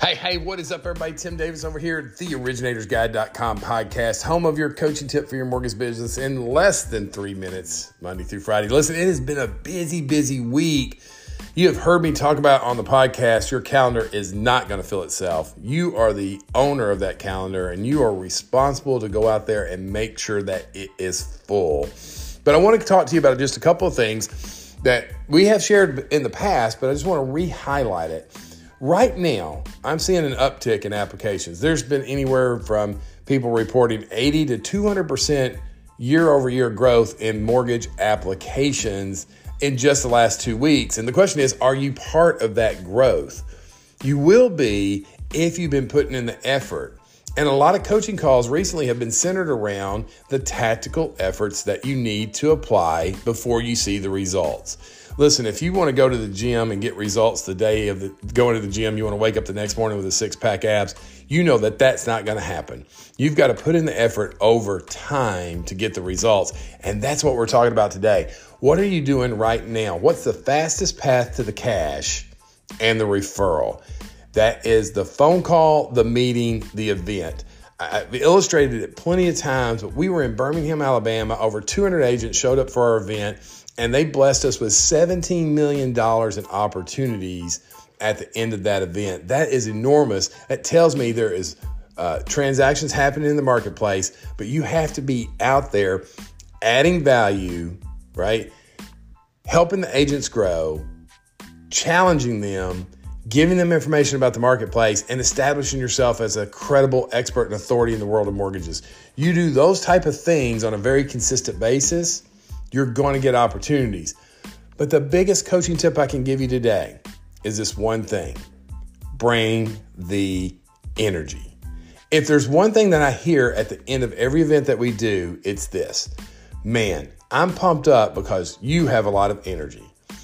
Hey, what is up, everybody? Tim Davis over here at theoriginatorsguide.com podcast, home of your coaching tip for your mortgage business in less than 3 minutes, Monday through Friday. Listen, it has been a busy week. You have heard me talk about on the podcast, your calendar is not going to fill itself. You are the owner of that calendar, and you are responsible to go out there and make sure that it is full. But I want to talk to you about just a couple of things that we have shared in the past, but I just want to re-highlight it. Right now, I'm seeing an uptick in applications. There's been anywhere from people reporting 80 to 200% year-over-year growth in mortgage applications in just the last 2 weeks. And the question is, are you part of that growth? You will be if you've been putting in the effort. And a lot of coaching calls recently have been centered around the tactical efforts that you need to apply before you see the results. Listen, if you want to go to the gym and get results the day of going to the gym, you want to wake up the next morning with a six-pack abs, you know that that's not going to happen. You've got to put in the effort over time to get the results. And that's what we're talking about today. What are you doing right now? What's the fastest path to the cash and the referral? That is the phone call, the meeting, the event. I've illustrated it plenty of times, but we were in Birmingham, Alabama. Over 200 agents showed up for our event, and they blessed us with $17 million in opportunities at the end of that event. That is enormous. That tells me there is transactions happening in the marketplace, but you have to be out there adding value, right? Helping the agents grow, challenging them, giving them information about the marketplace, and establishing yourself as a credible expert and authority in the world of mortgages. You do those type of things on a very consistent basis, you're going to get opportunities. But the biggest coaching tip I can give you today is this one thing: bring the energy. If there's one thing that I hear at the end of every event that we do, it's this: man, I'm pumped up because you have a lot of energy.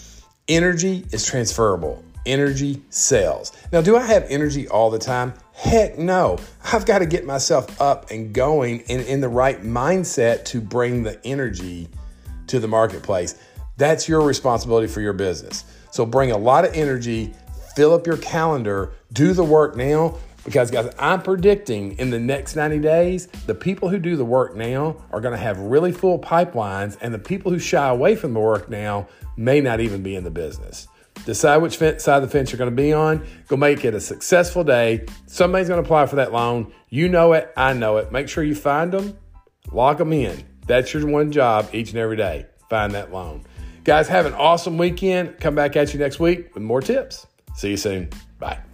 Energy is transferable. Energy sells. Now, do I have energy all the time? Heck no. I've got to get myself up and going and in the right mindset to bring the energy to the marketplace. That's your responsibility for your business. So bring a lot of energy, fill up your calendar, do the work now, because guys, I'm predicting in the next 90 days, the people who do the work now are going to have really full pipelines, and the people who shy away from the work now may not even be in the business. Decide which side of the fence you're going to be on. Go make it a successful day. Somebody's going to apply for that loan. You know it. I know it. Make sure you find them. Lock them in. That's your one job each and every day. Find that loan. Guys, have an awesome weekend. Come back at you next week with more tips. See you soon. Bye.